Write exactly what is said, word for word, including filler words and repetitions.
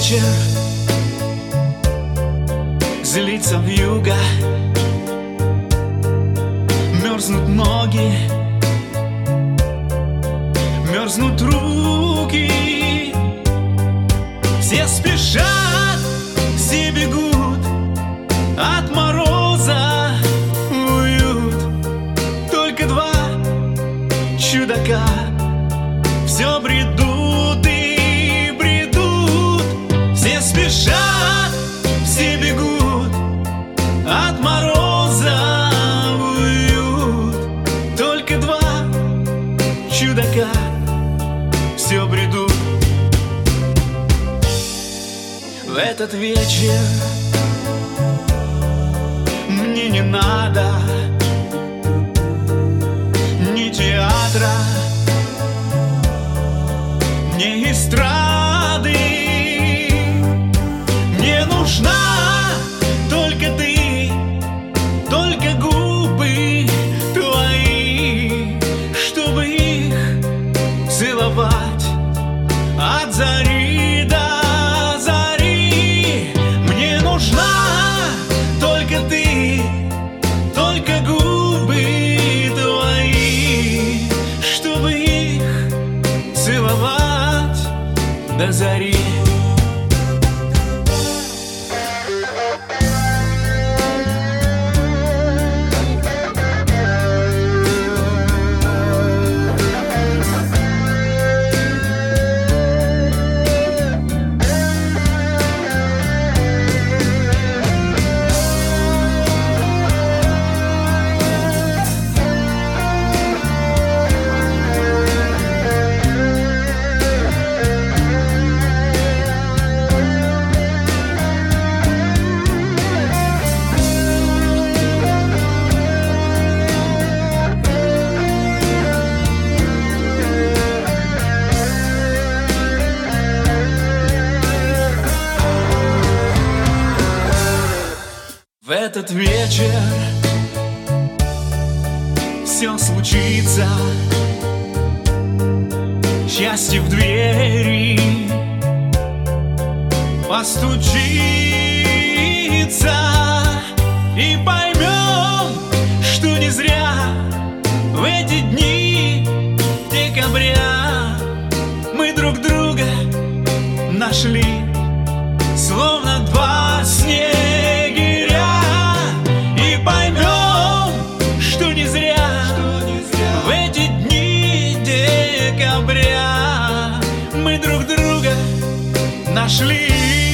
вечер злится вьюга, мерзнут ноги, мерзнут руки. Все спешат, все бегут от мороза в уют. Только два чудака все бредут и бредут. Все спешат, все бегут от мороза в уют. Только два чудака все бредут. В этот вечер мне не надо ни театра, ни эстрады. Мне нужна только ты, только губы твои, чтобы их целовать от зари до зари. Мне нужна только ты, только губы твои, чтобы их целовать до зари. В этот вечер все случится, счастье в двери постучится, и поймем, что не зря в эти дни декабря мы друг друга нашли, словно два снегиря. И поймем, что не зря в эти дни декабря мы друг друга нашли.